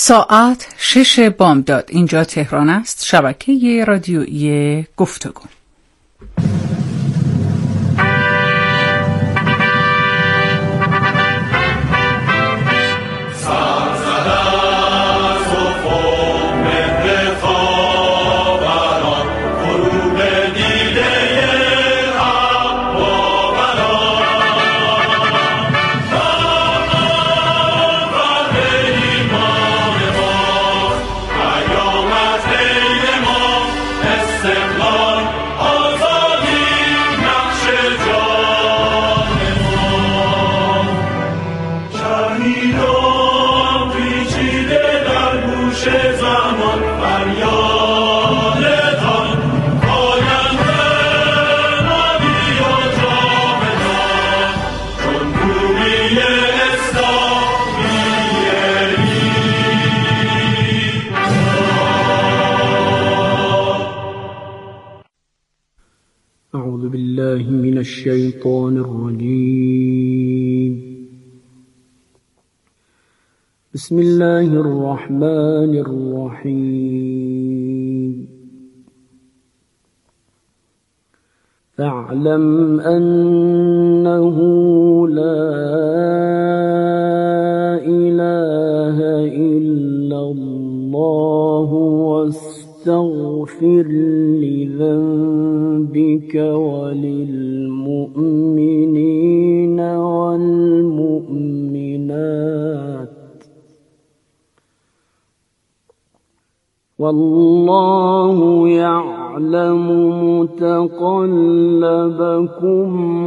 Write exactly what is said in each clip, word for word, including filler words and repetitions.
ساعت شش بامداد. اینجا تهران است. شبکه رادیویی گفتگو. أعوذ بالله من الشيطان الرجيم. بسم الله الرحمن الرحيم. فاعلم أنه لا إله إلا الله واستغفر لذنبك وللمؤمنين والمؤمنات والله يعلم متقلبكم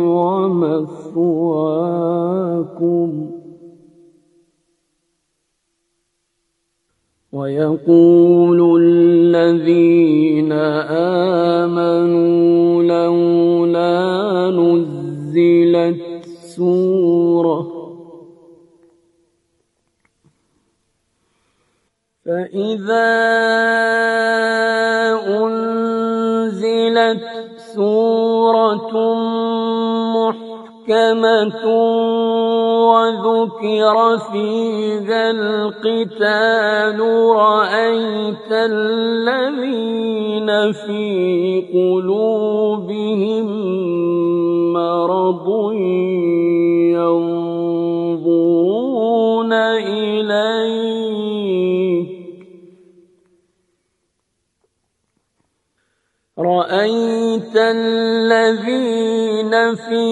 ومثواكم. ويقول الذين آمنوا لولا نزلت سورة فإذا أنزلت سورة محكمة وذكر فيها القتال رأيت الذين في قلوبهم مرض ينظرون إليك رأيت الذين في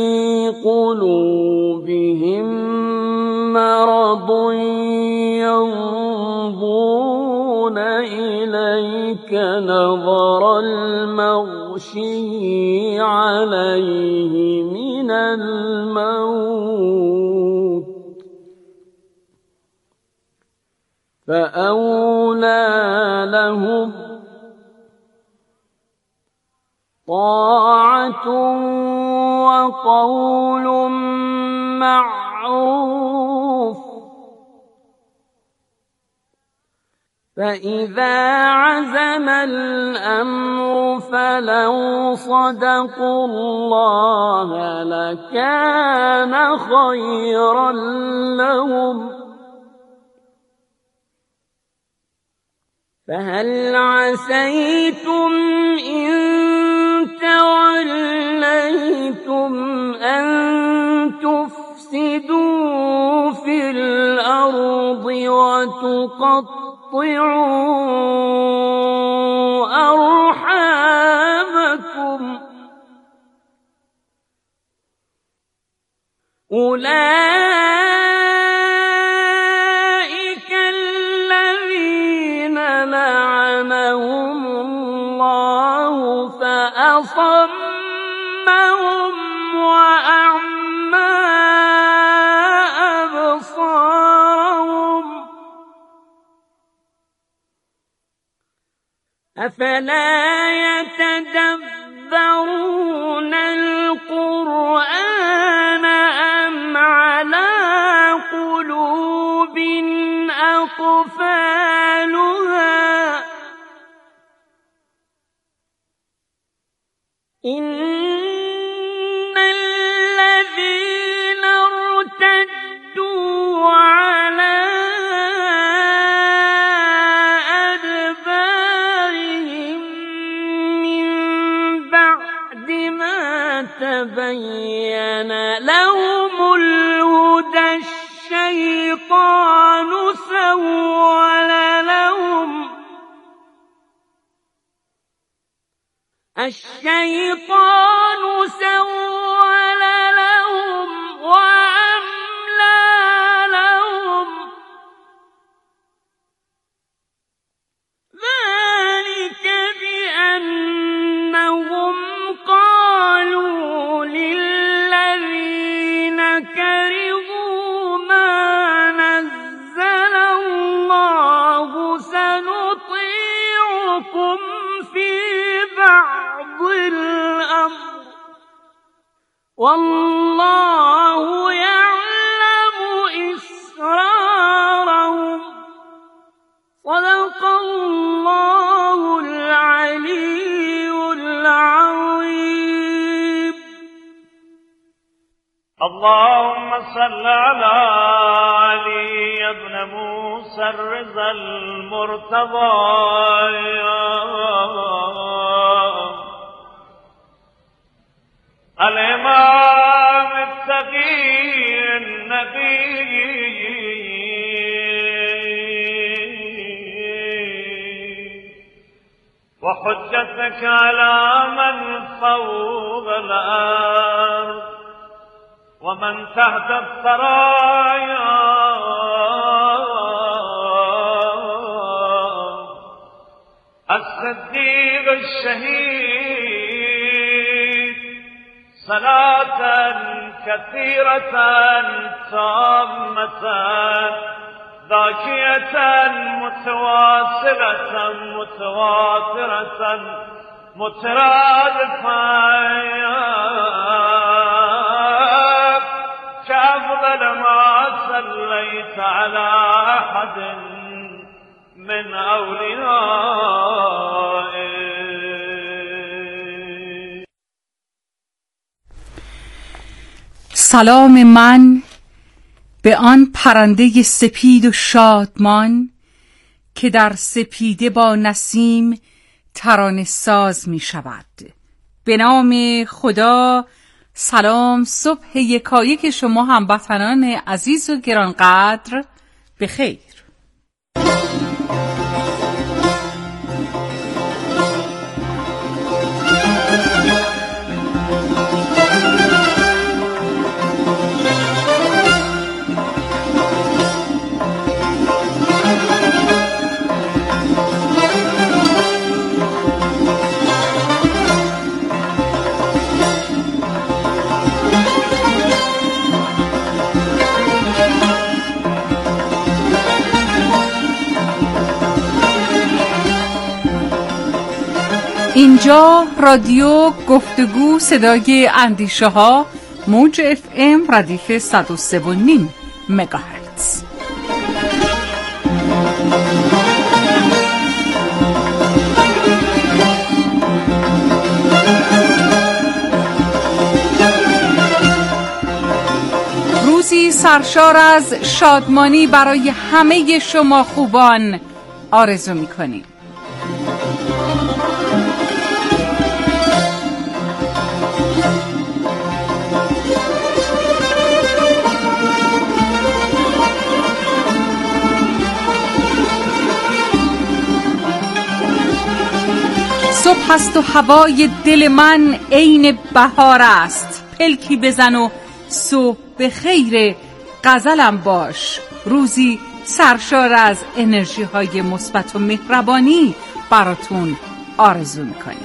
قلوبهم مرض ينظرون إليك نظر المغشي عليه من الموت فأولى لهم طاعة وقول معروف. فإذا عزم الأمر فلو صدقوا الله لكان خيرا لهم. فهل عسيتم إن توليتم أن تفسدوا في الأرض وتقطعوا أرحامكم أولئك الذين لعنهم الله فأصمهم وأعمى أبصارهم أفلا يتدبرون القرآن أم على قلوب أقفالها إن الذين ارتدوا على تبين لهم الهدى الشيطان سول لهم الشيطان سول لهم وأملى لهم ذلك بأنهم قالوا للذين كرهوا ما نزل الله سنطيعكم في بعض الأمر والله يعلم إسرارهم صدق الله العلي العظيم. اللهم صل على علي بن موسى الرضا المرتضى الإمام التقي النبي وحجتك على من فوق الأرض ومن تحت الثرايا الصديق الشهيد صلاة كثيرة تامة ذاكية متواصلة متواترة مترادفة كأفضل ما صليت على أحد من أوليائك. سلام من به آن پرنده سپید و شادمان که در سپیده با نسیم ترانه ساز می شود. به نام خدا. سلام، صبح یکایک شما هموطنان عزیز و گرانقدر بخیر. اینجا رادیو گفتگو صدای اندیشه ها، موج اف ام ردیف صد و سه و نیم مگاهرتز. روزی سرشار از شادمانی برای همه شما خوبان آرزو می‌کنیم. صبح است و هوای دل من عین بهار است. پلکی بزن و صبح به خیر غزلم باش. روزی سرشار از انرژی های مثبت و مهربانی براتون آرزو میکنیم.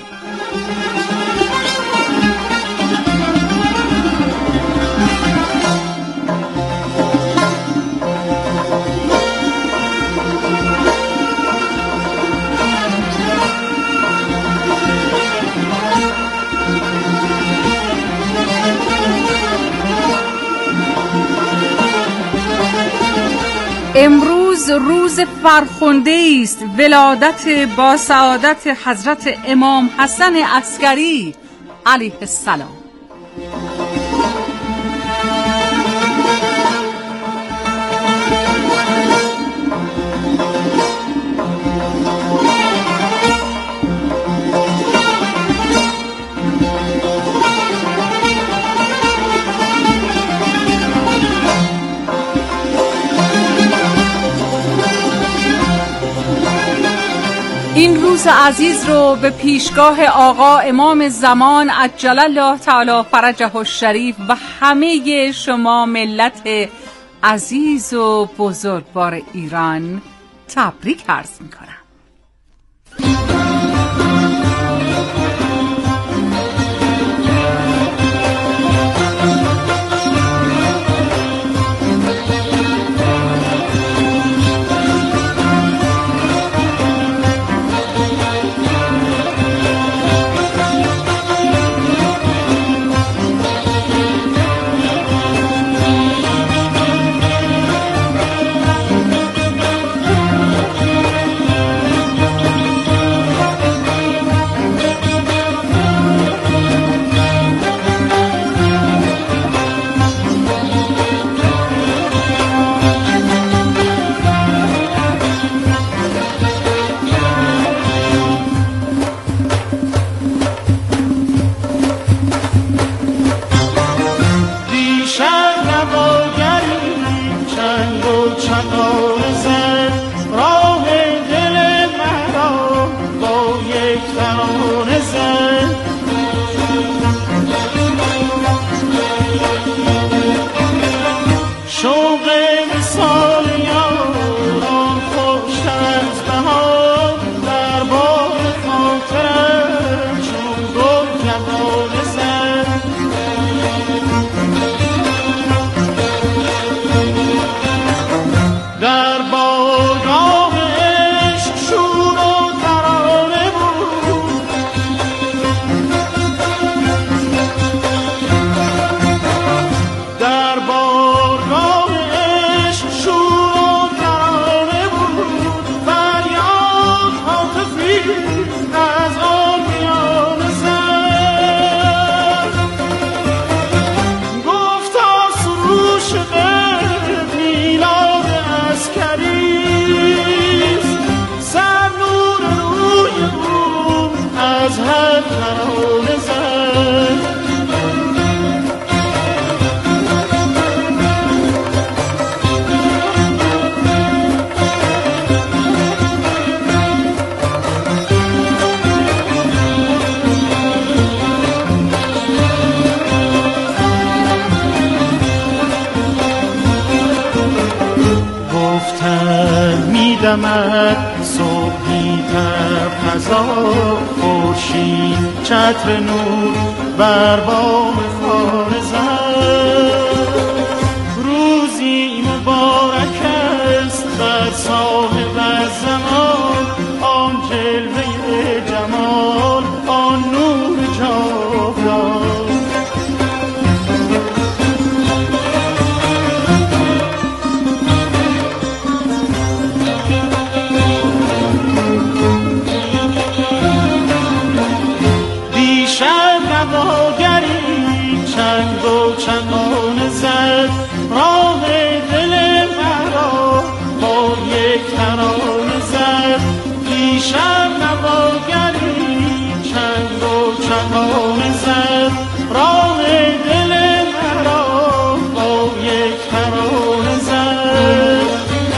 امروز روز فرخنده است، ولادت با سعادت حضرت امام حسن عسکری علیه السلام. دوست عزیز رو به پیشگاه آقا امام زمان عجل الله تعالی فرجه الشریف و همه شما ملت عزیز و بزرگوار ایران تبریک عرض می‌کنم. دمد صبحی تب خزا خورشید چتر نور بر بام خانه زد. روزی مبارک است بر صاحب زمان، آن جلوه جمال، آن نور جاودان. چنگ و چنگانه زد راه دل مرا، با یک ترانه زد دیشب نواگری. چنگ و چنگانه زد راه دل مرا، با یک ترانه زد.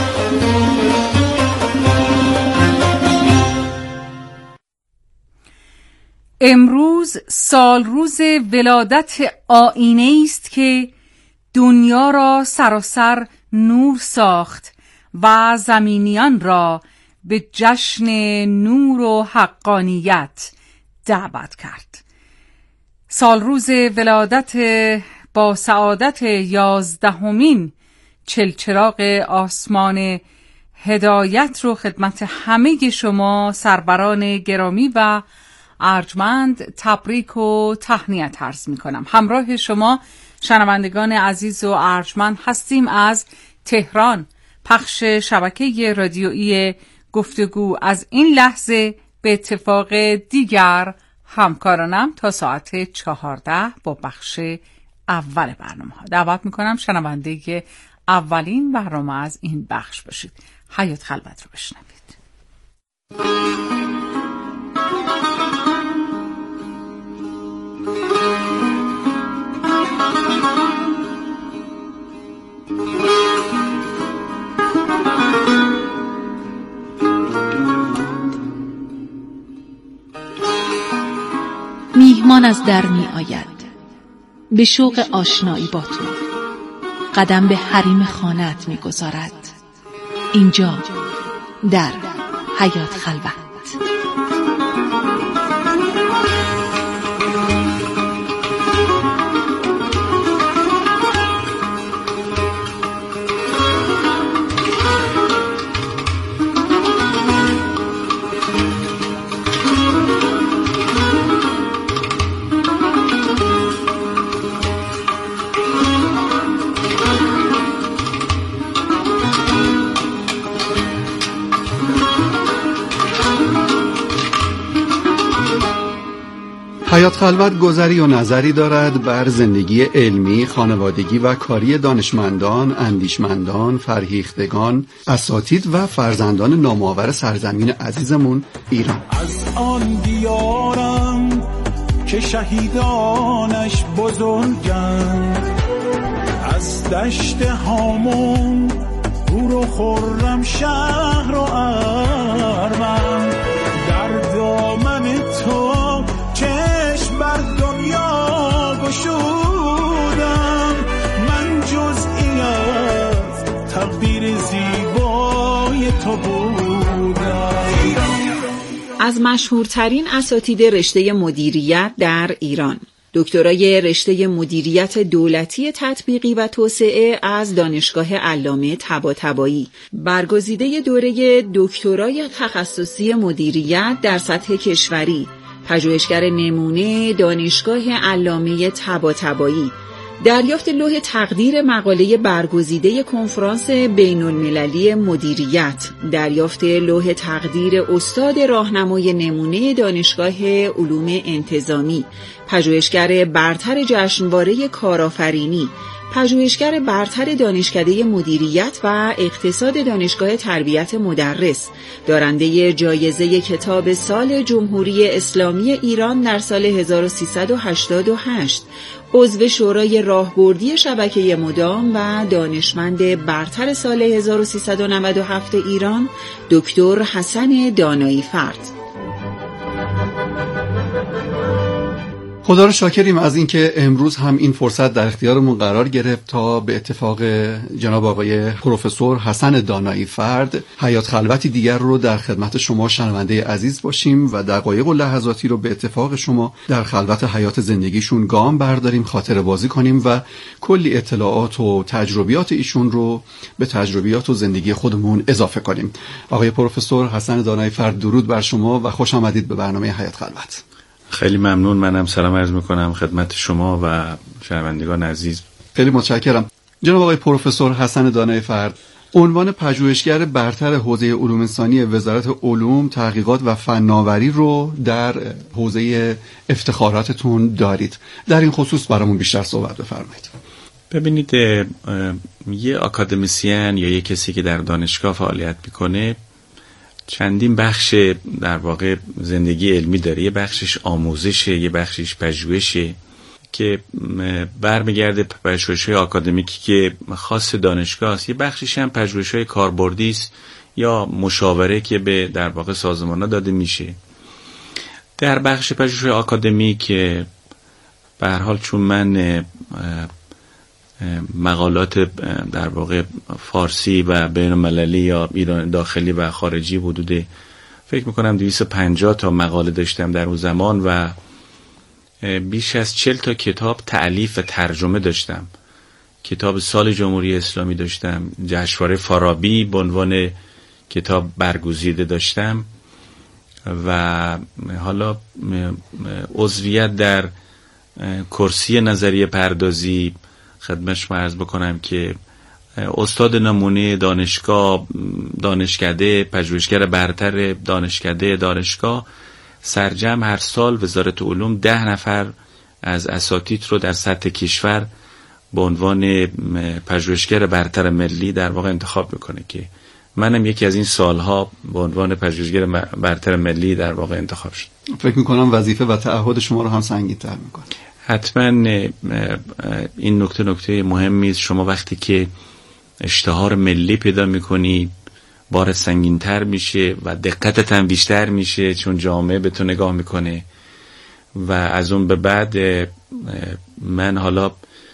امروز سال روز ولادت آیینه است که دنیا را سراسر نور ساخت و زمینیان را به جشن نور و حقانیت دعوت کرد. سال روز ولادت با سعادت یازدهمین چلچراغ آسمان هدایت رو خدمت همه شما سروران گرامی و ارجمند تبریک و تهنیت عرض می کنم. همراه شما شنوندگان عزیز و ارجمند هستیم از تهران، پخش شبکه رادیویی گفتگو. از این لحظه به اتفاق دیگر همکارانم تا ساعت چهارده با بخش اول برنامه ها دعوت می کنم شنونده اولین برنامه از این بخش باشید. حیات خلوت رو بشنوید. میهمان از در می آید به شوق آشنایی با تو، قدم به حریم خانه‌ات می گذارد. اینجا در حیات خلوت. حیات خلوت گذری و نظری دارد بر زندگی علمی، خانوادگی و کاری دانشمندان، اندیشمندان، فرهیختگان، اساتید و فرزندان نامآور سرزمین عزیزمون ایران. از آن دیارم که شهیدانش بزرگند، از دشت هامون گور و خرم شهر و ارمن، در دامن تو چشم بر دنیا گشودم، من جزئی از تقدیر زیبای تو بودم. از مشهورترین اساتید رشته مدیریت در ایران، دکترای رشته مدیریت دولتی تطبیقی و توسعه از دانشگاه علامه طباطبایی، برگزیده دوره دکترای تخصصی مدیریت در سطح کشوری، پژوهشگر نمونه دانشگاه علامه طباطبایی، دریافت لوح تقدیر مقاله برگزیده کنفرانس بین المللی مدیریت، دریافت لوح تقدیر استاد راهنمای نمونه دانشگاه علوم انتظامی، پژوهشگر برتر جشنواره کارآفرینی، پژوهشگر برتر دانشکده مدیریت و اقتصاد دانشگاه تربیت مدرس، دارنده جایزه کتاب سال جمهوری اسلامی ایران در سال هزار و سیصد و هشتاد و هشت، عضو شورای راهبردی شبکه مدام و دانشمند برتر سال هزار و سیصد و نود و هفت ایران، دکتر حسن دانایی فرد. خدا رو شاکریم از اینکه امروز هم این فرصت در اختیارمون قرار گرفت تا به اتفاق جناب آقای پروفسور حسن دانایی فرد حیات خلوتی دیگر رو در خدمت شما شنونده عزیز باشیم و دقایق و لحظاتی رو به اتفاق شما در خلوت حیات زندگیشون گام برداریم، خاطره بازی کنیم و کلی اطلاعات و تجربیات ایشون رو به تجربیات و زندگی خودمون اضافه کنیم. آقای پروفسور حسن دانایی فرد، درود بر شما و خوش آمدید به برنامه حیات خلوت. خیلی ممنون. منم سلام عرض میکنم خدمت شما و شنوندگان عزیز. خیلی متشکرم. جناب آقای پروفسور حسن دانایی فرد، عنوان پژوهشگر برتر حوزه علوم انسانی وزارت علوم، تحقیقات و فناوری رو در حوزه افتخاراتتون دارید. در این خصوص برامون بیشتر صحبت بفرمایید. ببینید، یه آکادمیسین یا یه کسی که در دانشگاه فعالیت میکنه چندین بخش در واقع زندگی علمی داره. یه بخشش آموزشه، یه بخشش پژوهشه که برمیگرده پژوهش‌های آکادمیکی که خاص دانشگاه است، یه بخشش هم پژوهش‌های کاربردی است یا مشاوره که به در واقع سازمان‌ها داده میشه. در بخش پژوهش‌های آکادمیک که به هر حال چون من مقالات در واقع فارسی و بین المللی یا ایران داخلی و خارجی حدود فکر میکنم دویست و پنجاه تا مقاله داشتم در اون زمان و بیش از چهل تا کتاب تألیف و ترجمه داشتم. کتاب سال جمهوری اسلامی داشتم، جشنواره فارابی به عنوان کتاب برگزیده داشتم و حالا عضویت در کرسی نظریه پردازی خدمت شما عرض بکنم که استاد نمونه دانشگاه، دانشکده، پژوهشگر برتر دانشکده دانشگاه، سرجم هر سال وزارت علوم ده نفر از اساتید رو در سطح کشور به عنوان پژوهشگر برتر ملی در واقع انتخاب میکنه که منم یکی از این سالها به عنوان پژوهشگر برتر ملی در واقع انتخاب شد. فکر میکنم وظیفه و تعهد شما رو هم سنگین‌تر میکنه. حتما این نکته نکته مهمی است. شما وقتی که اشتهار ملی پیدا میکنی بار سنگین‌تر میشه و دقتت هم بیشتر میشه چون جامعه به تو نگاه میکنه و از اون به بعد من حالا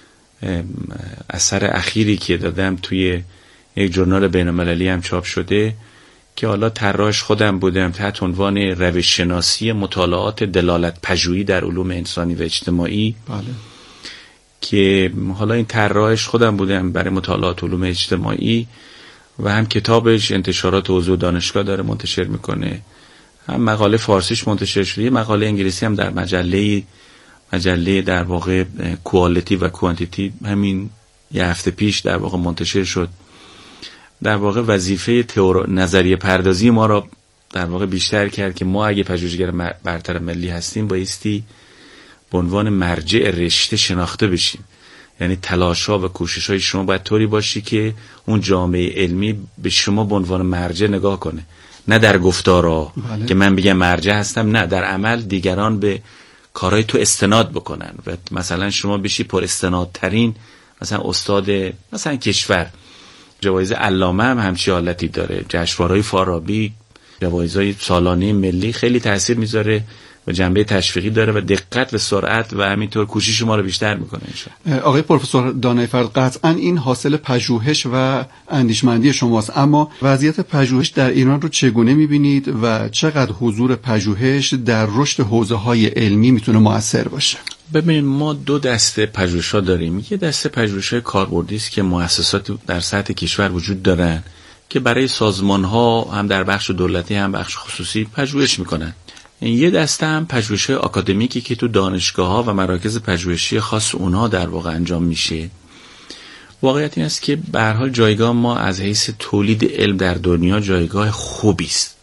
اثر اخیری که دادم توی یک ژورنال بین‌المللی هم چاپ شده که حالا طراحش خودم بودم تحت عنوان روش شناسی مطالعات دلالت پژوهی در علوم انسانی و اجتماعی. بله. که حالا این طراحش خودم بودم برای مطالعات علوم اجتماعی و هم کتابش انتشارات حوزه دانشگاه داره منتشر میکنه، هم مقاله فارسیش منتشر شده، مقاله انگلیسی هم در مجله مجله در واقع کوالیتی و کوانتیتی همین یه هفته پیش در واقع منتشر شد. در واقع وظیفه تئوری نظریه پردازی ما را در واقع بیشتر کرد که ما اگه پژوهشگر برتر ملی هستیم بایستی به عنوان مرجع رشته شناخته بشیم. یعنی تلاش‌ها و کوشش‌های شما باید طوری باشی که اون جامعه علمی به شما به عنوان مرجع نگاه کنه، نه در گفتارا بله. که من بگم مرجع هستم، نه در عمل دیگران به کارهای تو استناد بکنن و مثلا شما بشی پر استنادترین مثلا استاد مثلا کشور. جوایز علامه هم همچی حالتی داره، جشنواره‌های فارابی، جوایزهای سالانه ملی خیلی تاثیر میذاره و جنبه تشویقی داره و دقت و سرعت و همینطور کوشش ما رو بیشتر میکنه انشاءالله. آقای پروفسور دانایی فرد، قطعا این حاصل پژوهش و اندیشمندی شماست، اما وضعیت پژوهش در ایران رو چگونه میبینید و چقدر حضور پژوهش در رشد حوزه‌های علمی میتونه مؤثر باشه؟ ببینید ما دو دسته پژوهش‌ها داریم. یه دسته پژوهش‌های کاربردی است که مؤسسات در سطح کشور وجود دارن که برای سازمان‌ها هم در بخش دولتی هم بخش خصوصی پژوهش میکنن. یه دسته هم پژوهش‌های آکادمیکی که تو دانشگاه‌ها و مراکز پژوهشی خاص اونها در واقع انجام میشه. واقعیت این است که به هر حال جایگاه ما از حیث تولید علم در دنیا جایگاه خوبی است.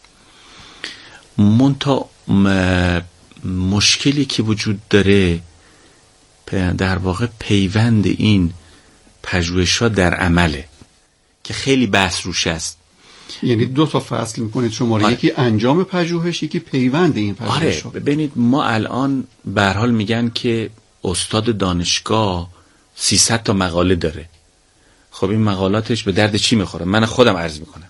منتها مشکلی که وجود داره در واقع پیوند این پژوهش‌ها در عمله که خیلی بحث روش است. یعنی دو تا فصل میکنید شما رو، آره. یکی انجام پژوهش، یکی پیوند این پژوهش. آره ببینید ما الان به هر حال میگن که استاد دانشگاه سیصد تا مقاله داره. خب این مقالاتش به درد چی میخوره؟ من خودم عرض میکنم.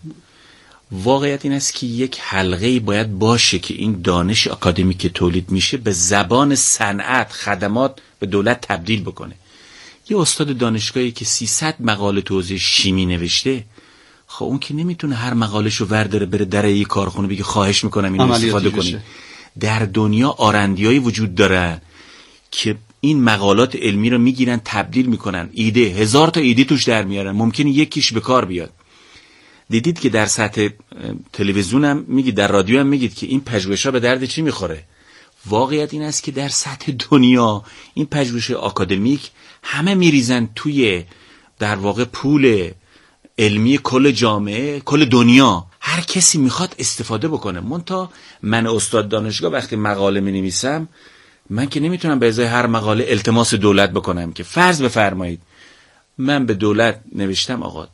واقعیت این است که یک حلقه‌ای باید باشه که این دانش آکادمیک که تولید میشه به زبان صنعت خدمات به دولت تبدیل بکنه. یه استاد دانشگاهی که سیصد مقاله تو حوزه شیمی نوشته، خب اون که نمیتونه هر مقالهشو ورداره بره در یک کارخونه بگه خواهش میکنم اینو استفاده کنید. در دنیا آرندیایی وجود دارن که این مقالات علمی رو میگیرن تبدیل میکنن، ایده هزار تا ایده توش در میارن، ممکنه یکیش به کار بیاد. دیدید که در سطح تلویزیون هم میگید، در رادیو هم میگید که این پژوهش‌ها به درد چی میخوره. واقعیت این است که در سطح دنیا این پژوهش آکادمیک همه میریزن توی در واقع پول علمی کل جامعه، کل دنیا، هر کسی میخواد استفاده بکنه. منتها من استاد دانشگاه وقتی مقاله مینویسم، من که نمیتونم به ازای هر مقاله التماس دولت بکنم که فرض بفرمایید من به دولت نوشتم آقا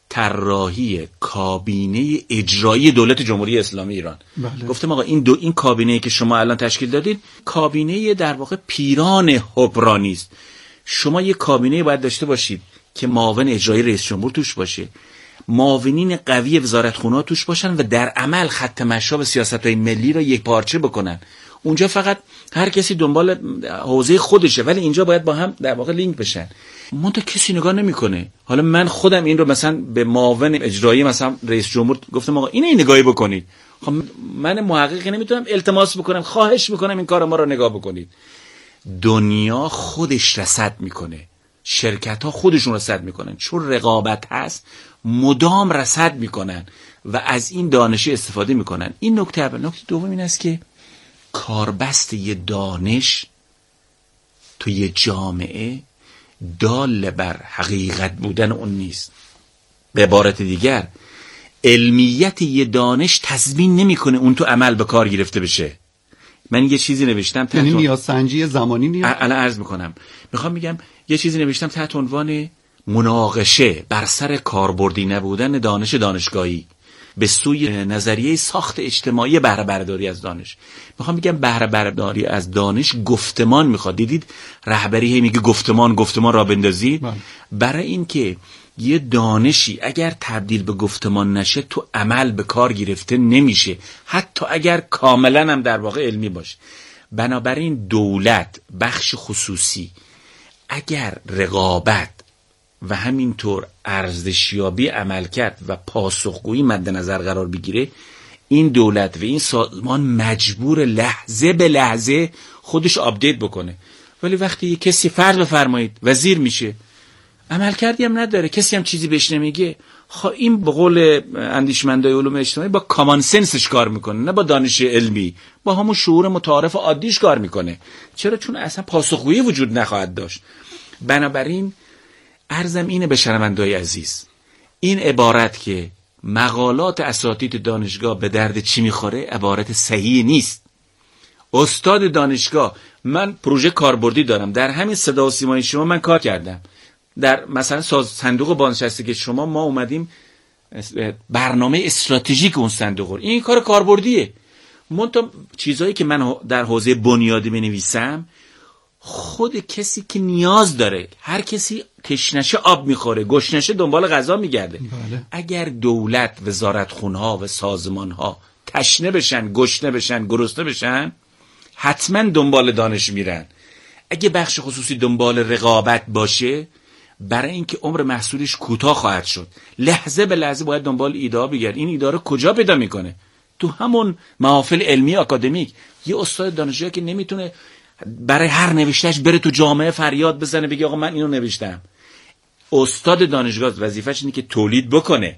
طراحی کابینه اجرایی دولت جمهوری اسلامی ایران، بله. گفتم آقا این دو این کابینه‌ای که شما الان تشکیل دادید کابینه در واقع پیران حبرانی است. شما یک کابینه باید داشته باشید که معاون اجرایی رئیس جمهور توش باشه، معاونین قوی وزارتخونه‌ها توش باشن و در عمل خط مشی به سیاست‌های ملی را یک پارچه بکنن. اونجا فقط هر کسی دنبال حوزه خودشه، ولی اینجا باید با هم در واقع لینک بشن. منتها کسی نگاه نمیکنه. حالا من خودم این رو مثلا به معاون اجرایی مثلا رئیس جمهور گفتم آقا اینو نگاهی بکنید. خب من محقق نمیتونم التماس بکنم، خواهش میکنم این کار ما رو نگاه بکنید. دنیا خودش رصد میکنه، شرکت ها خودشون رصد میکنن، چون رقابت هست مدام رصد میکنن و از این دانش استفاده میکنن. این نکته اول. نکته دوم این است که کاربست یه دانش تو یه جامعه دال بر حقیقت بودن اون نیست. به عبارت دیگر علمیت یه دانش تضمین نمیکنه اون تو عمل به کار گرفته بشه. من یه چیزی نوشتم یعنی نیازسنجی زمانی نیست. الان عرض میکنم، میخوام میگم یه چیزی نوشتم تحت عنوان مناقشه بر سر کاربردی نبودن دانش دانشگاهی به سوی نظریه ساخت اجتماعی بهره برداری از دانش. میخوام بگم بهره برداری از دانش گفتمان میخواد. دیدید رهبری میگه گفتمان گفتمان را بندازید. برای این که یه دانشی اگر تبدیل به گفتمان نشه تو عمل به کار گرفته نمیشه، حتی اگر کاملا هم در واقع علمی باشه. بنابراین دولت، بخش خصوصی اگر رقابت و همینطور ارزشیابی عملکرد و پاسخگویی مد نظر قرار بگیره، این دولت و این سازمان مجبور لحظه به لحظه خودش آپدیت بکنه. ولی وقتی یه کسی فرض بفرمایید وزیر میشه، عملکردی هم نداره، کسی هم چیزی بهش نمیگه، خب این به قول اندیشمندای علوم اجتماعی با کامان سنسش کار میکنه، نه با دانش علمی، با همون شعور متعارف عادیش کار میکنه. چرا؟ چون اصلا پاسخگویی وجود نخواهد داشت. بنابراین عرضم اینه به شنونده‌های عزیز، این عبارت که مقالات اساتید دانشگاه به درد چی میخوره عبارت صحیح نیست. استاد دانشگاه، من پروژه کاربردی دارم، در همین صدا و سیمای شما من کار کردم، در مثلا ساز صندوق بازنشستگی شما ما اومدیم برنامه استراتژیک اون صندوق رو، این کار کاربردیه. منتها چیزایی که من در حوزه بنیادی بنویسم، خود کسی که نیاز داره، هر کسی تشنشه آب میخوره، گشنشه دنبال غذا میگرده. بله. اگر دولت، وزارتخونها و سازمانها تشنه بشن، گشنه بشن، گرسنه بشن، حتما دنبال دانش میرن. اگه بخش خصوصی دنبال رقابت باشه، برای اینکه عمر محصولش کوتاه خواهد شد، لحظه به لحظه باید دنبال ایده ها بگرد. این ایده رو کجا پیدا میکنه؟ تو همون محافل علمی آکادمیک. یه استاد دانشجو که نمیتونه برای هر نوشتهش بره تو جامعه فریاد بزنه بگه آقا من اینو نوشتم. استاد دانشگاه وظیفه‌ش اینه که تولید بکنه،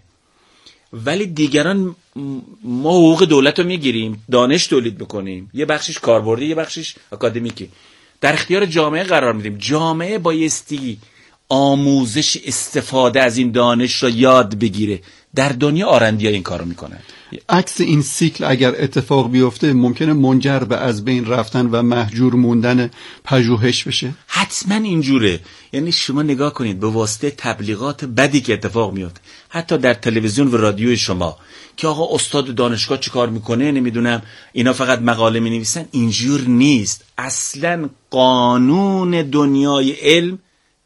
ولی دیگران ما حقوق دولت رو میگیریم، دانش تولید بکنیم، یه بخشش کاربردی، یه بخشش آکادمیکی، در اختیار جامعه قرار میدیم. جامعه بایستی آموزش استفاده از این دانش را یاد بگیره. در دنیا آرندی‌ها این کارو میکنن. عکس این سیکل اگر اتفاق بیفته ممکنه منجر به از بین رفتن و مهجور موندن پژوهش بشه؟ حتما اینجوره. یعنی شما نگاه کنید به واسطه تبلیغات بدی که اتفاق میفته، حتی در تلویزیون و رادیوی شما، که آقا استاد دانشگاه چی کار میکنه، نمیدونم اینا فقط مقاله مینویسن. اینجور نیست. اصلا قانون دنیای علم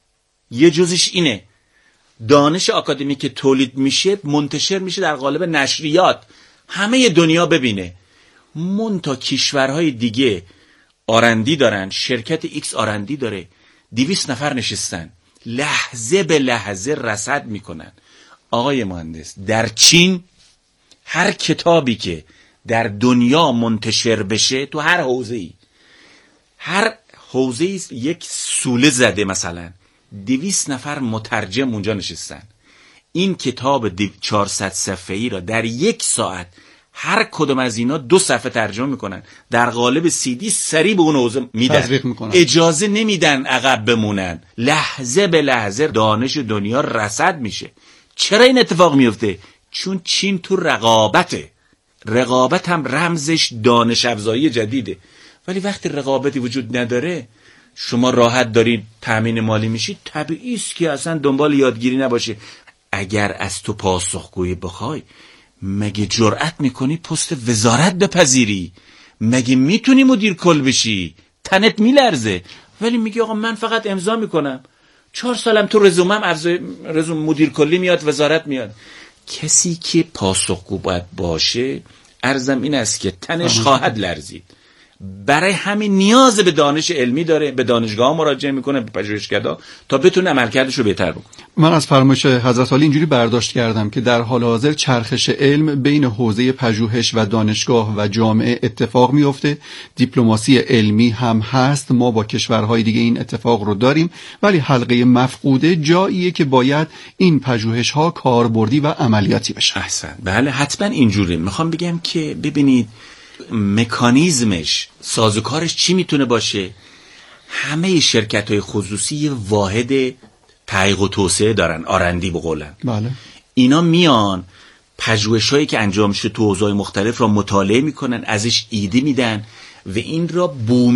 یه جزش اینه، دانش آکادمی که تولید میشه منتشر میشه در قالب نشریات، همه دنیا ببینه. منتها کشورهای دیگه آرندی دارن، شرکت ایکس آرندی داره، دویست نفر نشستن لحظه به لحظه رصد میکنن. آقای مهندس، در چین هر کتابی که در دنیا منتشر بشه، تو هر حوزه‌ای، هر حوزه‌ای یک سوله زده، مثلا دویست نفر مترجم اونجا نشستن. این کتاب چهارصد صفحه‌ای را در یک ساعت هر کدوم از اینا دو صفحه ترجمه میکنن، در قالب سی دی سریع به اون حوزه میدن، اجازه نمیدن عقب بمونن. لحظه به لحظه دانش دنیا رصد میشه. چرا این اتفاق میفته؟ چون چین تو رقابته. رقابت هم رمزش دانش افزایی جدیده. ولی وقتی رقابتی وجود نداره، شما راحت دارید تامین مالی میشید، طبیعی است که اصلا دنبال یادگیری نباشه. اگر از تو پاسخگویی بخوای، مگه جرأت میکنی پست وزارت بپذیری؟ مگه میتونی مدیر کل بشی؟ تنت میلرزه. ولی میگی آقا من فقط امضا میکنم، چهار سالم تو رزومم رزوم مدیر کلی میاد، وزارت میاد. کسی که پاسخگو باید باشه، عرضم این است که تنش خواهد لرزید. برای همین نیاز به دانش علمی داره، به دانشگاه مراجعه میکنه، به پژوهشگرا، تا بتونه عملکردش رو بهتر بکنه. من از فرمایش حضرت عالی اینجوری برداشت کردم که در حال حاضر چرخش علم بین حوزه پژوهش و دانشگاه و جامعه اتفاق میفته. دیپلماسی علمی هم هست، ما با کشورهای دیگه این اتفاق رو داریم، ولی حلقه مفقوده جاییه که باید این پژوهش ها کاربردی و عملیاتی بشه. احسن. بله حتما اینجوره. میخوام بگم که ببینید مکانیزمش، سازوکارش چی میتونه باشه. همه شرکت‌های خصوصی یه واحد تحقیق و توسعه دارن، آرندی بقولن. بله. اینا میان پژوهش‌هایی که انجام شده تو حوزه‌های مختلف را مطالعه میکنن، ازش ایده میدن و این را بوم